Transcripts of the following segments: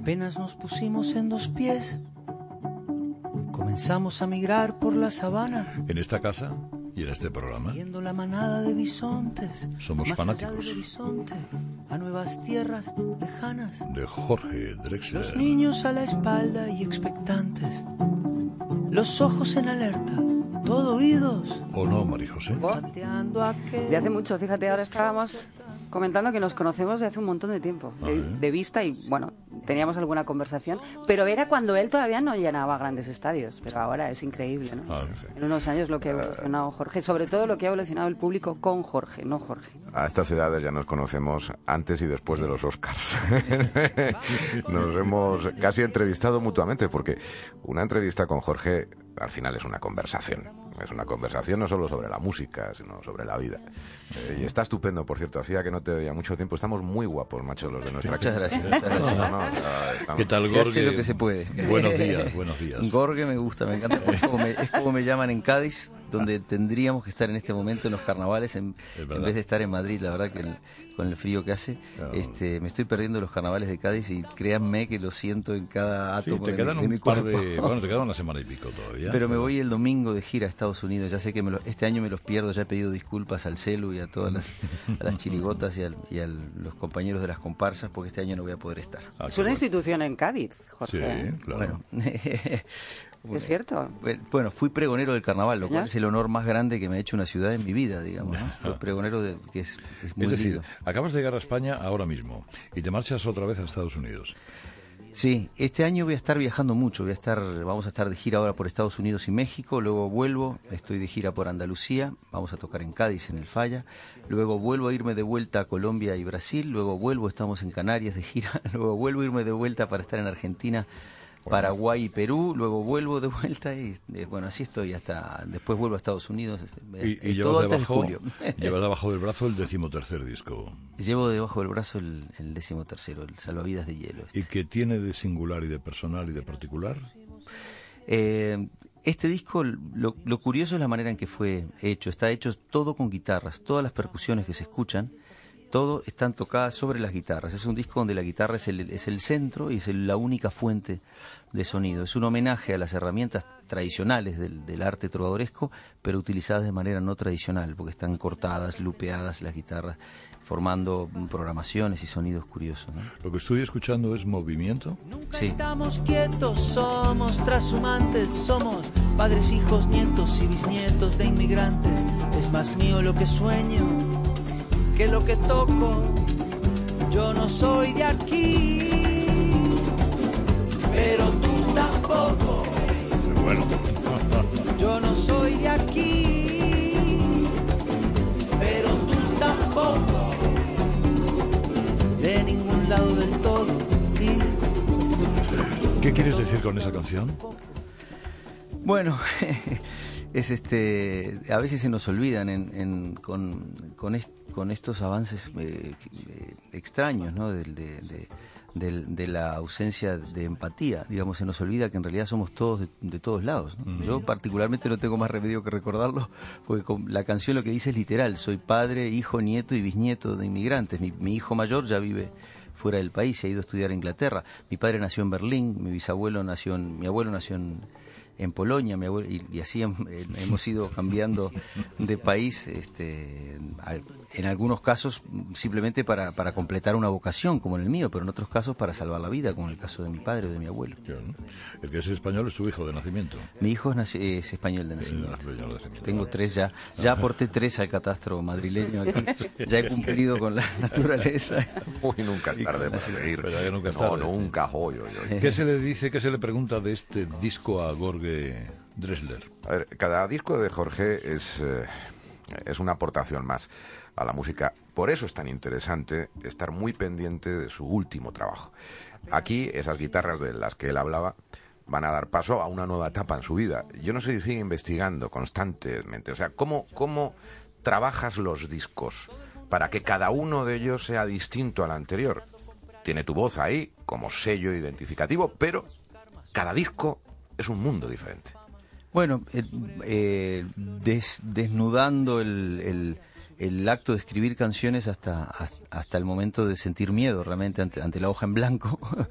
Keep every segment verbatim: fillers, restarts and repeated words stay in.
Apenas nos pusimos en dos pies, comenzamos a migrar por la sabana. En esta casa y en este programa siguiendo la manada de bisontes, somos más fanáticos allá del horizonte, a nuevas tierras lejanas. de Jorge Drexler. Los niños a la espalda y expectantes, los ojos en alerta, todo oídos. ¿O no, María José? Pateando aquel- De hace mucho, fíjate, ahora estábamos comentando que nos conocemos de hace un montón de tiempo, de, Ajá. de vista, y bueno, teníamos alguna conversación, pero era cuando él todavía no llenaba grandes estadios, pero ahora es increíble, ¿no? Ah, sí. En unos años lo que ha evolucionado Jorge, sobre todo lo que ha evolucionado el público con Jorge, no Jorge. A estas edades ya nos conocemos antes y después de los Oscars. Nos hemos casi entrevistado mutuamente, porque una entrevista con Jorge al final es una conversación. Es una conversación no solo sobre la música, sino sobre la vida. Eh, y está estupendo, por cierto. Hacía que no te veía mucho tiempo. Estamos muy guapos, macho, los de nuestra Muchas casa. gracias, muchas gracias. No, no, está- estamos- ¿Qué tal, Se Gorge? hace lo que se puede. Buenos días, buenos días. Gorge me gusta, me encanta. Es como me, es como me llaman en Cádiz, donde tendríamos que estar en este momento en los carnavales, en, Es en verdad. vez de estar en Madrid. La verdad que el- con el frío que hace, Claro. este, me estoy perdiendo los carnavales de Cádiz y créanme que lo siento en cada Sí, átomo te de, quedan mi, de mi un par cuerpo. de... Bueno, te quedan una semana y pico todavía. Pero me voy el domingo de gira a Estados Unidos. Ya sé que me lo- este año me los pierdo. Ya he pedido disculpas al Celu y a todas las, a las chirigotas y, al- y a los compañeros de las comparsas, porque este año no voy a poder estar. Ah, Es qué una bueno. institución en Cádiz, Jorge. Sí, claro. Bueno, Es cierto. bueno, fui pregonero del carnaval, lo cual ¿Ya? es el honor más grande que me ha hecho una ciudad en mi vida, digamos. ¿no? Fui pregonero de, que es, es muy Es decir, lindo. acabas de llegar a España ahora mismo y te marchas otra vez a Estados Unidos. Sí, este año voy a estar viajando mucho, voy a estar, vamos a estar de gira ahora por Estados Unidos y México, luego vuelvo, estoy de gira por Andalucía, vamos a tocar en Cádiz, en el Falla, luego vuelvo a irme de vuelta a Colombia y Brasil, luego vuelvo, estamos en Canarias de gira, luego vuelvo a irme de vuelta para estar en Argentina, Paraguay y Perú, luego vuelvo de vuelta y eh, bueno, así estoy hasta, después vuelvo a Estados Unidos, eh, Y, y todo llevas, antes de debajo, julio. llevas debajo del brazo el decimotercer disco. Llevo debajo del brazo el, el décimo tercero, el Salvavidas de Hielo. este. ¿Y qué tiene de singular y de personal y de particular? Eh, este disco, lo, lo curioso es la manera en que fue hecho. Está hecho todo con guitarras. Todas las percusiones que se escuchan, todo están tocadas sobre las guitarras. Es un disco donde la guitarra es el, es el centro y es el- la única fuente de sonido. Es un homenaje a las herramientas tradicionales del, del arte trovadoresco, pero utilizadas de manera no tradicional, porque están cortadas, lupeadas las guitarras, formando programaciones y sonidos curiosos, ¿no? Lo que estoy escuchando es movimiento. Nunca Sí. estamos quietos, somos trashumantes, somos padres, hijos, nietos y bisnietos de inmigrantes. Es más mío lo que sueño que lo que toco. Yo no soy de aquí, pero tú tampoco. Bueno, Yo no soy de aquí, pero tú tampoco. De ningún lado del todo. Y ¿qué quieres decir con esa canción? Bueno, es este, a veces se nos olvidan en, en- con, con, est- con estos avances eh, eh, extraños, ¿no? Del- de, de- del- de la ausencia de empatía, digamos, se nos olvida que en realidad somos todos de, de todos lados, ¿no? Yo particularmente no tengo más remedio que recordarlo, porque con la canción lo que dice es literal: soy padre, hijo, nieto y bisnieto de inmigrantes. Mi, mi hijo mayor ya vive fuera del país, se ha ido a estudiar a Inglaterra. Mi padre nació en Berlín, mi bisabuelo nació en, mi abuelo nació en en Polonia, mi abuelo, y, y así hem- eh, hemos ido cambiando de país, este, a- en algunos casos simplemente para, para completar una vocación, como en el mío, pero en otros casos para salvar la vida, como en el caso de mi padre o de mi abuelo. Claro. El que es español es tu hijo de nacimiento. Mi hijo es, naci- es español de El nacimiento. español de nacimiento. Tengo tres ya, ya aporté tres al catastro madrileño aquí, ya he cumplido con la naturaleza. Uy, nunca es tarde para seguir. Pero ya nunca es no, tarde. nunca, hoy, hoy, hoy. ¿Qué se le dice, qué se le pregunta de este disco a Jorge Drexler? A ver, cada disco de Jorge es, eh, es una aportación más a la música. Por eso es tan interesante estar muy pendiente de su último trabajo. Aquí, esas guitarras de las que él hablaba van a dar paso a una nueva etapa en su vida. Yo no sé si sigue investigando constantemente. O sea, ¿cómo, cómo trabajas los discos para que cada uno de ellos sea distinto al anterior? Tiene tu voz ahí como sello identificativo, pero cada disco es un mundo diferente. Bueno, eh, eh, des- desnudando el, el, el acto de escribir canciones hasta, hasta el momento de sentir miedo realmente ante, ante la hoja en blanco,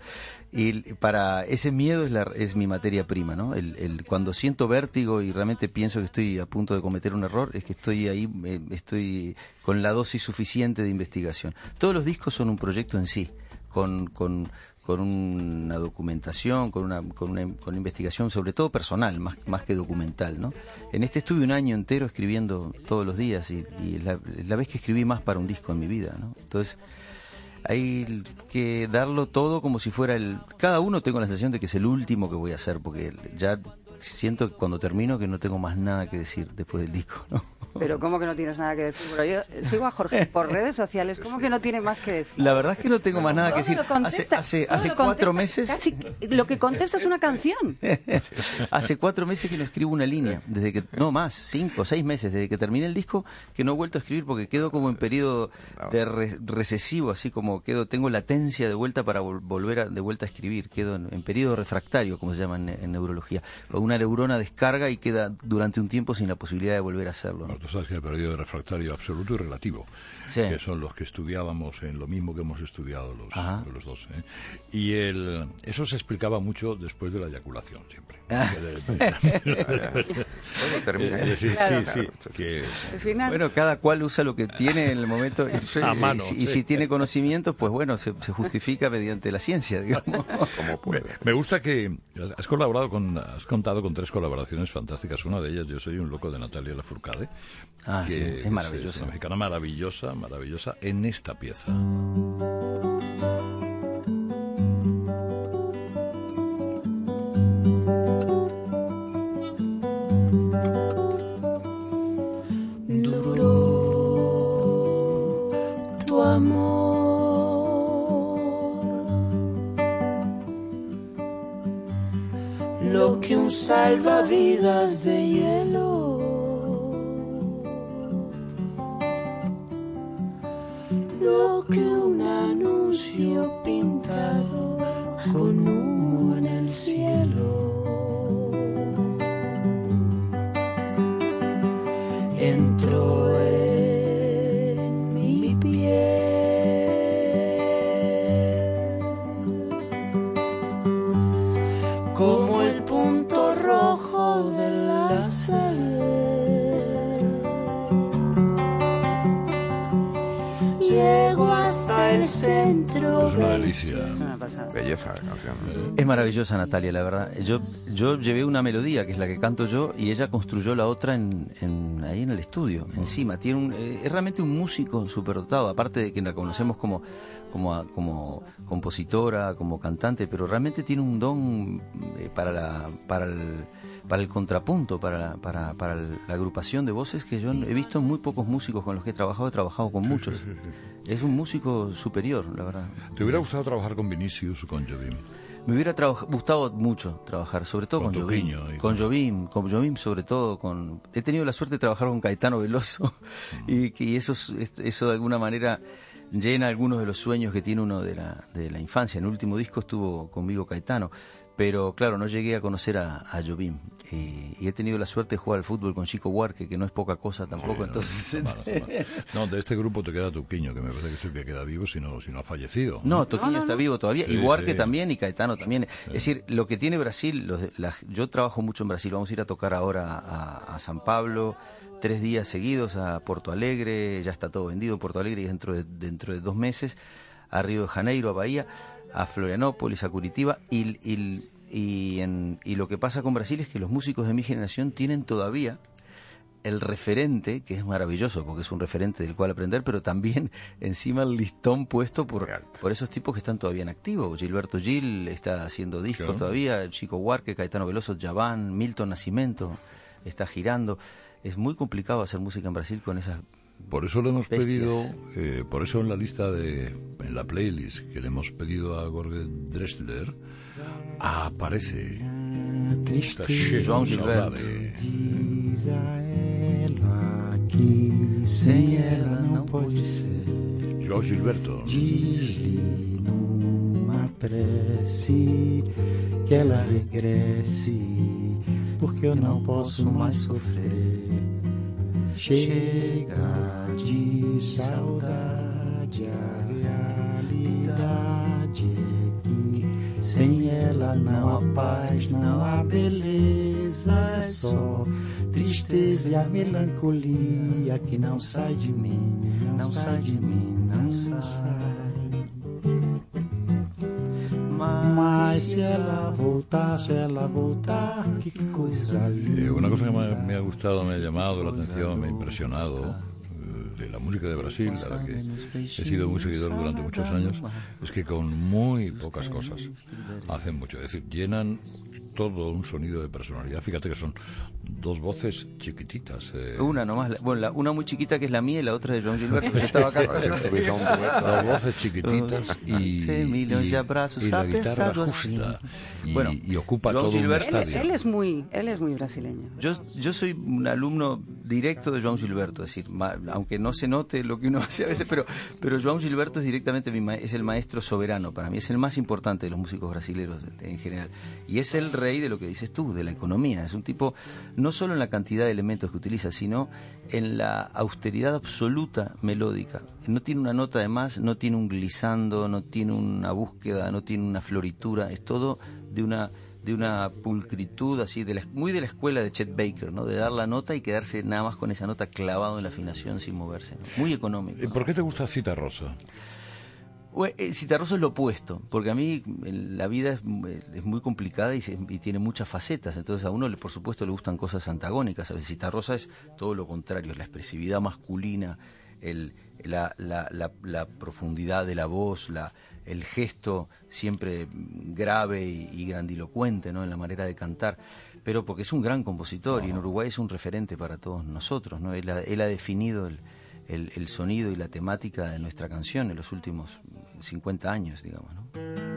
Y para ese miedo es, la, es mi materia prima, ¿no? El, el, cuando siento vértigo y realmente pienso que estoy a punto de cometer un error, es que estoy ahí, eh, estoy con la dosis suficiente de investigación. Todos los discos son un proyecto en sí, con, con, con una documentación, con una, con una, con una investigación, sobre todo personal, más, más que documental, ¿no? En este estuve un año entero escribiendo todos los días y, y la, la vez que escribí más para un disco en mi vida, ¿no? Entonces, hay que darlo todo como si fuera el... Cada uno tengo la sensación de que es el último que voy a hacer, porque ya siento que cuando termino que no tengo más nada que decir después del disco, ¿no? Pero ¿cómo que no tienes nada que decir? Bueno, yo sigo a Jorge por redes sociales, ¿cómo que no tiene más que decir? La verdad es que no tengo más nada que decir. Hace, hace, hace cuatro meses... Casi lo que contesta es una canción. Hace cuatro meses que no escribo una línea, desde que... No, más, cinco, seis meses, desde que terminé el disco, que no he vuelto a escribir porque quedo como en periodo de re, recesivo, así como quedo, tengo latencia de vuelta para vol, volver a, de vuelta a escribir, quedo en, en periodo refractario, como se llama en, en neurología. Una neurona descarga y queda durante un tiempo sin la posibilidad de volver a hacerlo, ¿no? Tú sabes que el periodo refractario absoluto y relativo, sí, que son los que estudiábamos en lo mismo que hemos estudiado los, los dos, ¿eh? Y el, eso se explicaba mucho después de la eyaculación, siempre. Ah. termina sí, claro. sí, sí, que... Bueno, cada cual usa lo que tiene en el momento y, a mano, y, y sí. si tiene conocimientos, pues bueno, se, se justifica mediante la ciencia, digamos. Como puede. Me, me gusta que has colaborado con, has contado con tres colaboraciones fantásticas. Una de ellas, Yo soy un loco, de Natalia Lafourcade. Ah, que sí, es maravillosa. Es una mexicana maravillosa, maravillosa en esta pieza. Duró tu amor, lo que un salvavidas de hielo, lo que un anuncio pintado con humo en el cielo. Entró en mi piel como el punto rojo del láser. Llego hasta el centro. Es una delicia. Belleza de canción. Es maravillosa, Natalia, la verdad. Yo yo llevé una melodía, que es la que canto yo, y ella construyó la otra en, en ahí en el estudio, encima. Tiene un, eh, es realmente un músico superdotado, aparte de que la conocemos como, como, como compositora, como cantante, pero realmente tiene un don eh, para, la, para, el, para el contrapunto, para, la, para, para la agrupación de voces, que yo he visto muy pocos músicos con los que he trabajado, he trabajado con muchos. Sí, sí, sí, sí. Es un músico superior, la verdad. ¿Te hubiera gustado trabajar con Vinicius o con Jobim? Me hubiera gustado mucho trabajar, sobre todo con, con Jobim, con Jobim, con Jobim sobre todo. Con... He tenido la suerte de trabajar con Caetano Veloso mm. y, y eso, eso de alguna manera llena algunos de los sueños que tiene uno de la, de la infancia. En el último disco estuvo conmigo Caetano, pero claro, no llegué a conocer a, a Jobim. Y, y he tenido la suerte de jugar al fútbol con Chico Buarque, que no es poca cosa tampoco. Sí, entonces no, no, no, de este grupo te queda Toquinho, que me parece que es el que queda vivo si no, si no ha fallecido. No, no Toquinho no, no, está vivo todavía, sí, y Buarque sí. también, y Caetano también. Sí. Es decir, lo que tiene Brasil, los, la, yo trabajo mucho en Brasil, vamos a ir a tocar ahora a, a San Pablo, tres días seguidos, a Porto Alegre, ya está todo vendido, Porto Alegre, y dentro de, dentro de dos meses, a Río de Janeiro, a Bahía, a Florianópolis, a Curitiba, y... y Y, en, y lo que pasa con Brasil es que los músicos de mi generación tienen todavía el referente, que es maravilloso porque es un referente del cual aprender, pero también encima el listón puesto por, por esos tipos que están todavía en activo. Gilberto Gil está haciendo discos claro. todavía, Chico Buarque, Caetano Veloso, Djavan, Milton Nascimento está girando. Es muy complicado hacer música en Brasil con esas... Por eso le hemos bestias. pedido, eh, por eso en la lista de, en la playlist que le hemos pedido a Jorge Drexler, aparece João Gilberto. Diz a ela que sem ela não pode ser. João Gilberto. Diz-lhe numa prece que ela regresse, porque eu não posso mais sofrer. Chega de saudade, a realidade é que Sem ela não há paz, não há beleza, é só tristeza e a melancolia que não sai de mim, não sai de mim, não sai. Mas se ela voltar, se ela voltar, que coisa linda. Eh, una cosa que me, me ha gustado, me ha llamado la atención, me ha impresionado de la música de Brasil, de la que he sido muy seguidor durante muchos años, es que con muy pocas cosas hacen mucho. Es decir, llenan todo un sonido de personalidad. Fíjate que son dos voces chiquititas. Eh. Una nomás, bueno, la, una muy chiquita que es la mía y la otra de João Gilberto, que estaba acá. Dos voces chiquititas y, y, y la guitarra justa y, bueno, y ocupa João todo Gilberto, un estadio. Él, él es muy, él es muy brasileño. Yo, yo soy un alumno directo de João Gilberto, es decir, ma, aunque no se note lo que uno hace a veces, pero, pero João Gilberto es directamente mi ma, es el maestro soberano. Para mí es el más importante de los músicos brasileños en general. Y es el rey de lo que dices tú, de la economía. Es un tipo, no solo en la cantidad de elementos que utiliza, sino en la austeridad absoluta melódica. No tiene una nota de más, no tiene un glissando, no tiene una búsqueda, no tiene una floritura. Es todo de una de una pulcritud así, de la, muy de la escuela de Chet Baker, ¿no? De dar la nota y quedarse nada más con esa nota clavado en la afinación sin moverse. Muy económico. ¿Y por qué te gusta Citarrosa? Bueno, Citarrosa es lo opuesto, porque a mí la vida es, es muy complicada y, se, y tiene muchas facetas, entonces a uno, le, por supuesto, le gustan cosas antagónicas. A veces Citarrosa es todo lo contrario, es la expresividad masculina, el, la, la, la, la profundidad de la voz, la, el gesto siempre grave y, y grandilocuente, ¿no? En la manera de cantar, pero porque es un gran compositor, uh-huh. Y en Uruguay es un referente para todos nosotros, ¿no? Él ha, él ha definido el, el, el sonido y la temática de nuestra canción en los últimos cincuenta años, digamos, ¿no?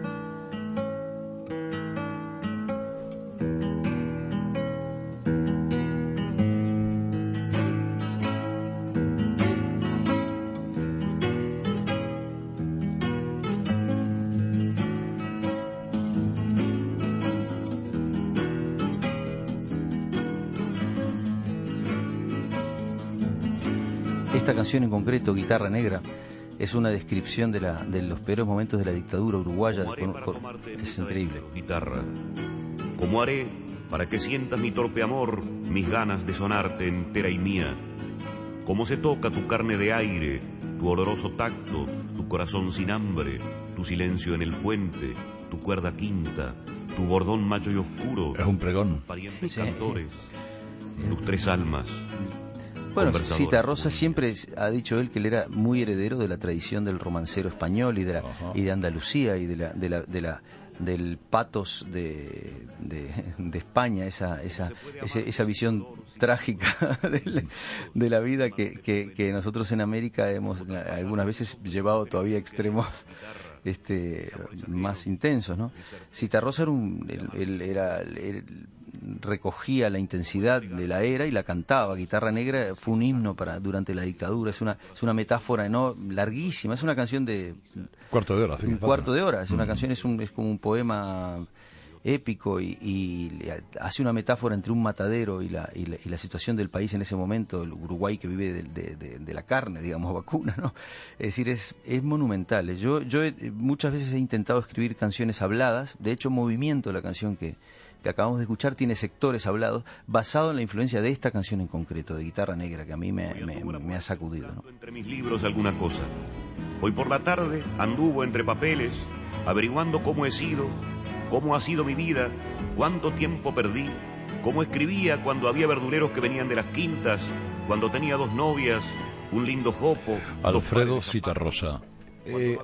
Esta canción en concreto, Guitarra Negra, es una descripción de, la, de los peores momentos de la dictadura uruguaya. Con, con, es increíble. Guitarra, ¿cómo haré para que sientas mi torpe amor, mis ganas de sonarte entera y mía? ¿Cómo se toca tu carne de aire, tu oloroso tacto, tu corazón sin hambre, tu silencio en el puente, tu cuerda quinta, tu bordón macho y oscuro? Es un pregón. Parientes sí. Cantores, tus tres almas. Bueno, Citarrosa siempre ha dicho él que él era muy heredero de la tradición del romancero español y de la, y de Andalucía y de la, de la, de la del patos de, de, de España, esa esa ese, esa visión trágica de la, de la vida que, que, que nosotros en América hemos algunas veces llevado todavía a extremos este más intensos, ¿no? Citarrosa era un él, él era él, recogía la intensidad de la era y la cantaba. Guitarra Negra fue un himno para durante la dictadura, es una es una metáfora no larguísima, es una canción de cuarto de hora, un cuarto de hora, es una mm. canción es un es como un poema épico y, y hace una metáfora entre un matadero y la, y la y la situación del país en ese momento, el Uruguay que vive de, de, de, de la carne, digamos, vacuna, ¿no? Es decir, es es monumental. Yo yo he, muchas veces he intentado escribir canciones habladas, de hecho Movimiento, la canción que que acabamos de escuchar, tiene sectores hablados basado en la influencia de esta canción en concreto, de Guitarra Negra, que a mí me, me, me ha sacudido, ¿no? Entre mis libros alguna cosa. Hoy por la tarde anduvo entre papeles, averiguando cómo he sido, cómo ha sido mi vida, cuánto tiempo perdí, cómo escribía cuando había verduleros que venían de las quintas, cuando tenía dos novias, un lindo jopo. Alfredo Citarrosa. Eh,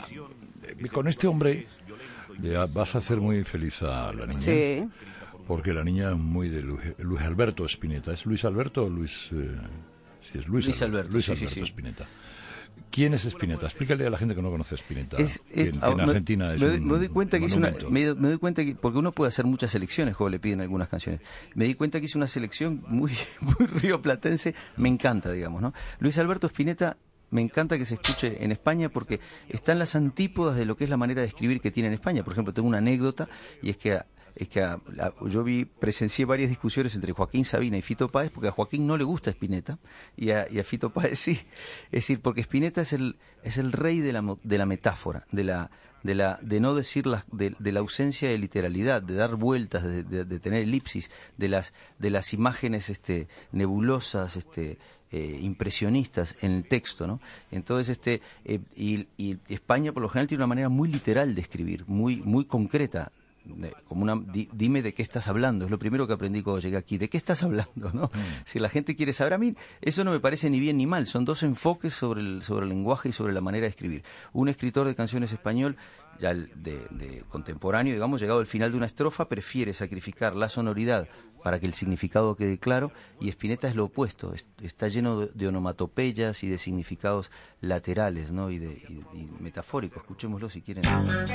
con este hombre vas a hacer muy feliz a la niña. Sí. Porque la niña es muy de Luis, Luis Alberto Spinetta. ¿Es Luis Alberto o Luis...? Eh, sí, es Luis, Luis Alberto. Alberto, Luis sí, Alberto sí, sí. Spinetta. ¿Quién es Spinetta? Explícale a la gente que no conoce a Spinetta. Es, es, en, ah, en Argentina me, es me, un me doy cuenta que hizo una, me, me doy cuenta que porque uno puede hacer muchas selecciones, como le piden algunas canciones. Me di cuenta que hizo una selección muy muy rioplatense, me encanta, digamos, ¿no? Luis Alberto Spinetta me encanta que se escuche en España porque están las antípodas de lo que es la manera de escribir que tiene en España. Por ejemplo, tengo una anécdota y es que es que a, a, yo vi presencié varias discusiones entre Joaquín Sabina y Fito Páez porque a Joaquín no le gusta Spinetta y a, y a Fito Páez sí. Es decir, porque Spinetta es el es el rey de la de la metáfora, de la de la de no decir las de, de la ausencia de literalidad, de dar vueltas, de, de, de tener elipsis, de las de las imágenes este nebulosas, este eh, impresionistas en el texto, ¿no? Entonces este eh, y, y España por lo general tiene una manera muy literal de escribir, muy muy concreta. Como una, di, dime de qué estás hablando, es lo primero que aprendí cuando llegué aquí, de qué estás hablando, ¿no? Mm. Si la gente quiere saber, a mí eso no me parece ni bien ni mal, son dos enfoques sobre el, sobre el lenguaje y sobre la manera de escribir. Un escritor de canciones español, ya de, de contemporáneo, digamos, llegado al final de una estrofa, prefiere sacrificar la sonoridad para que el significado quede claro, y Spinetta es lo opuesto, es, está lleno de, de onomatopeyas y de significados laterales, ¿no? Y, de, y, y metafóricos. Escuchémoslo si quieren.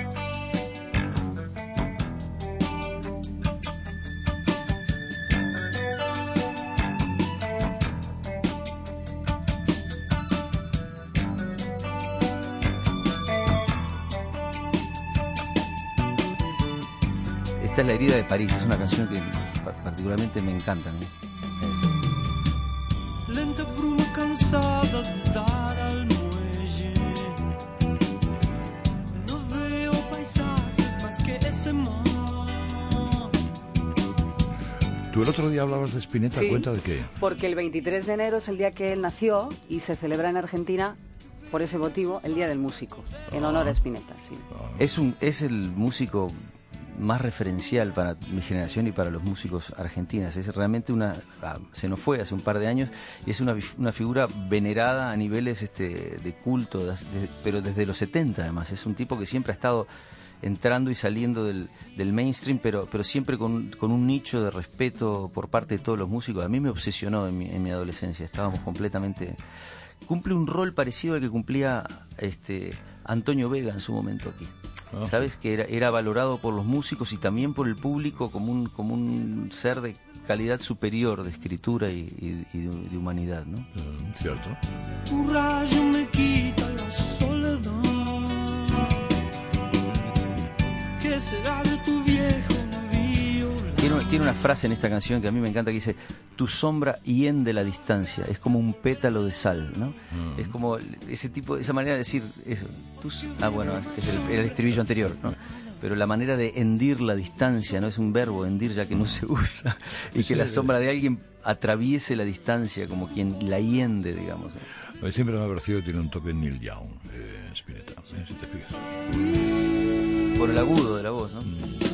Esta es La herida de París, es una canción que particularmente me encanta, ¿no? Lenta bruma cansada de dar al muelle, no veo paisajes más que este mar. Tú el otro día hablabas de Spinetta, Sí, ¿cuenta de qué? Porque el veintitrés de enero es el día que él nació y se celebra en Argentina, por ese motivo, el Día del Músico, en honor a Spinetta, sí. Es, un, es el músico más referencial para mi generación y para los músicos argentinos. Es realmente una, se nos fue hace un par de años y es una, una figura venerada a niveles este, de culto, de, de, pero desde los setenta además. Es un tipo que siempre ha estado entrando y saliendo del, del mainstream, pero, pero siempre con, con un nicho de respeto por parte de todos los músicos. A mí me obsesionó en mi, en mi adolescencia, estábamos completamente... Cumple un rol parecido al que cumplía este Antonio Vega en su momento aquí. Oh. ¿Sabes? Que era, era valorado por los músicos y también por el público como un, como un ser de calidad superior de escritura y, y, y de, de humanidad, ¿no? Uh, cierto. Tu rayo me quita la soledad. ¿Qué será de tu viejo navío? Tiene, tiene una frase en esta canción que a mí me encanta que dice: tu sombra hiende la distancia, es como un pétalo de sal, ¿no? Mm. Es como ese tipo, esa manera de decir eso. Tus, ah, bueno, es el, el estribillo anterior, ¿no? Pero la manera de hendir la distancia, no es un verbo, hendir, ya que no se usa, y que sí, la sombra de alguien atraviese la distancia como quien la hiende, digamos. A mí siempre me ha parecido que tiene un toque Neil Young, eh, Spinetta, ¿eh? Si te fijas. Por el agudo de la voz, ¿no? Mm.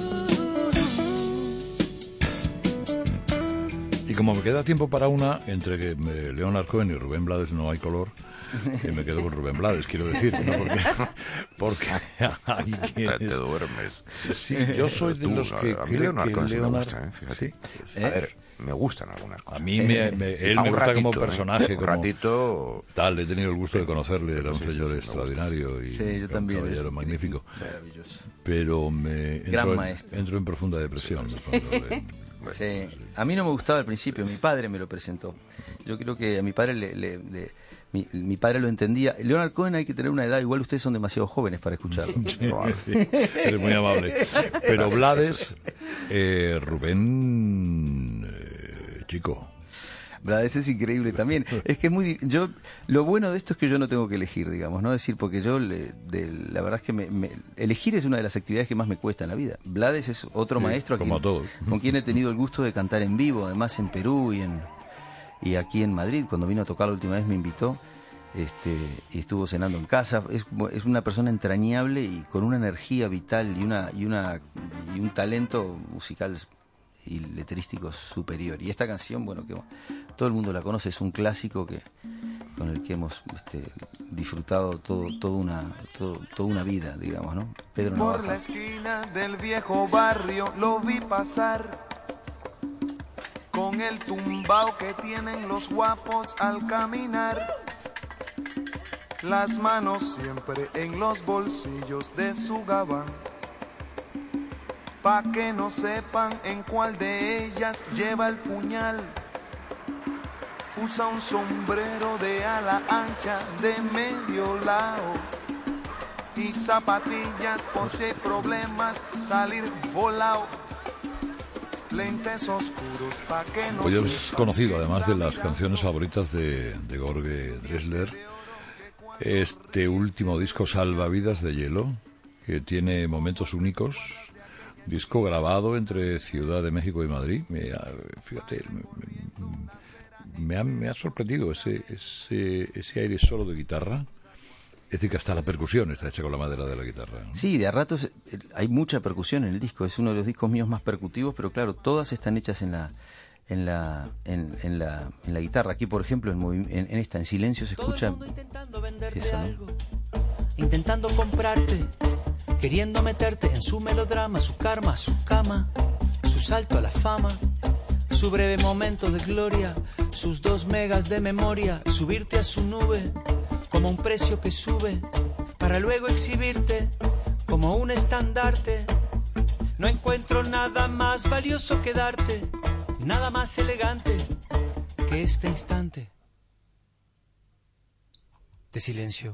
Y como me queda tiempo para una, entre que eh, Leonard Cohen y Rubén Blades no hay color, que me quedo con Rubén Blades, quiero decir, ¿no? Porque, porque hay quienes... Te duermes. Sí, yo soy de Tú, los que a mí creo Leonard que Cohen sí me Leonard... gusta, ¿eh? Fíjate. ¿Sí? ¿Eh? A ver, me gustan algunas cosas. A mí me, me, él a me gusta ratito, como personaje, ¿eh? Un como ratito... tal, he tenido el gusto de conocerle, era un sí, señor sí, extraordinario y sí, yo un también, caballero es magnífico. Maravilloso. Pero me Gran entró, maestro. en, entró en profunda depresión. Cuando le, sí. A mí no me gustaba al principio, mi padre me lo presentó. Yo creo que a mi padre le... le, le Mi, mi padre lo entendía. Leonard Cohen hay que tener una edad, igual ustedes son demasiado jóvenes para escucharlo. Sí, sí, eres muy amable. Pero Blades, eh, Rubén, eh, chico. Blades es increíble también. Es que es muy... yo Lo bueno de esto es que yo no tengo que elegir, digamos, ¿no? decir, porque yo, le, de, la verdad es que me, me, elegir es una de las actividades que más me cuesta en la vida. Blades es otro sí, maestro a como quien, a todos. Con quien he tenido el gusto de cantar en vivo, además en Perú y en... y aquí en Madrid, cuando vino a tocar la última vez me invitó, este, y estuvo cenando en casa. Es, es una persona entrañable y con una energía vital y una y una y un talento musical y letrístico superior. Y esta canción, bueno, que todo el mundo la conoce, es un clásico que con el que hemos este, disfrutado todo todo una todo, toda una vida, digamos, ¿no? Pedro Navaja. Por la esquina del viejo barrio lo vi pasar, con el tumbao que tienen los guapos al caminar, las manos siempre en los bolsillos de su gabán, pa' que no sepan en cuál de ellas lleva el puñal. Usa un sombrero de ala ancha de medio lado y zapatillas por si hay problemas salir volado. Lentes oscuros pa' que no. Pues yo he conocido, además de las canciones favoritas de, de Jorge Drexler, este último disco Salvavidas de Hielo, que tiene momentos únicos. Disco grabado entre Ciudad de México y Madrid. Me, fíjate, me, me, ha, me ha sorprendido ese, ese, ese aire solo de guitarra. Es decir, que hasta la percusión está hecha con la madera de la guitarra, ¿no? Sí, de a ratos hay mucha percusión en el disco. Es uno de los discos míos más percutivos, pero claro, todas están hechas en la en la en, en la en la guitarra. Aquí, por ejemplo, en, movi- en, en esta en silencio se escucha eso, ¿no? Intentando comprarte, queriendo meterte en su melodrama, su karma, su cama, su salto a la fama, su breve momento de gloria, sus dos megas de memoria, subirte a su nube como un precio que sube, para luego exhibirte como un estandarte. No encuentro nada más valioso que darte, nada más elegante que este instante de silencio.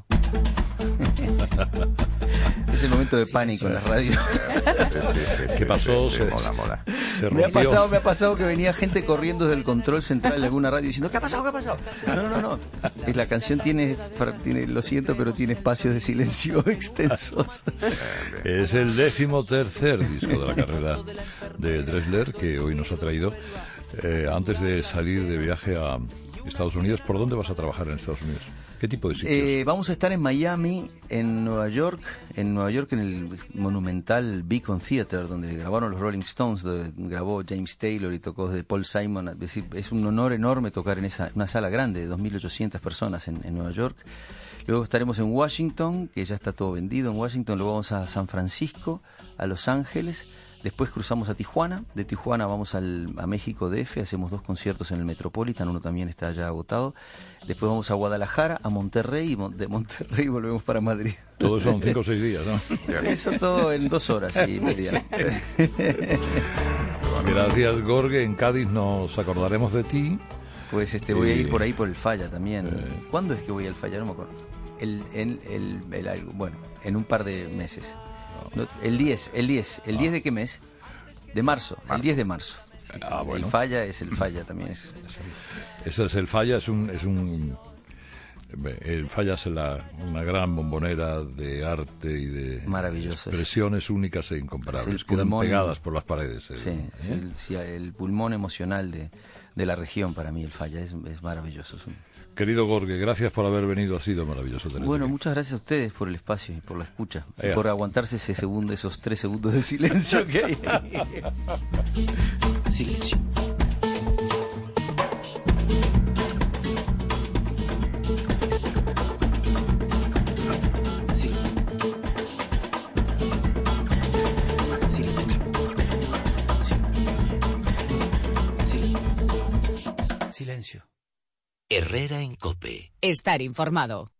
Es el momento de pánico en la radio. Sí, sí, sí, ¿Qué pasó? sí, sí, Se- mola, mola. Se Me ha rompió. pasado, me ha pasado que venía gente corriendo desde el control central de alguna radio diciendo ¿qué ha pasado? ¿Qué ha pasado? No, no, no, no. Es la canción tiene, tiene, lo siento, pero tiene espacios de silencio extensos. Es el décimo tercer disco de la carrera de Dressler que hoy nos ha traído. Eh, antes de salir de viaje a Estados Unidos, ¿por dónde vas a trabajar en Estados Unidos? ¿Qué tipo de sitios? Eh, vamos a estar en Miami, en Nueva York, en Nueva York en el monumental Beacon Theater, donde grabaron los Rolling Stones, donde grabó James Taylor y tocó de Paul Simon. Es decir, es un honor enorme tocar en esa una sala grande de dos mil ochocientas personas en, en Nueva York. Luego estaremos en Washington, que ya está todo vendido en Washington. Luego vamos a San Francisco, a Los Ángeles. Después cruzamos a Tijuana. De Tijuana vamos al, a México D F. Hacemos dos conciertos en el Metropolitan. Uno también está ya agotado. Después vamos a Guadalajara, a Monterrey. Y mon- de Monterrey volvemos para Madrid. Todos son cinco o seis días, ¿no? Eso todo en dos horas y media. Gracias, Gorge. En Cádiz nos acordaremos de ti. Pues este voy a ir Eh, por ahí por el Falla también. eh. ¿Cuándo es que voy al Falla? No me acuerdo. El, el, el, el algo- bueno, en un par de meses. No, el diez, el diez. ¿El diez de qué mes? De marzo, el diez de marzo. Ah, bueno. El Falla es el Falla también. Es, Eso es el Falla, es un, es un el Falla es la, una gran bombonera de arte y de Maravilloso. expresiones únicas e incomparables. Es el Quedan pulmón- pegadas por las paredes. eh. sí, es el, sí, el pulmón emocional de, de la región para mí, el Falla. Es, es maravilloso. Es un- Querido Gorge, gracias por haber venido, ha sido maravilloso tenerte Bueno, aquí. muchas gracias a ustedes por el espacio y por la escucha. Y Ea. por aguantarse ese segundo, esos tres segundos de silencio que hay. Silencio. Sí. Silencio. Sí. Silencio. Herrera en Cope. Estar informado.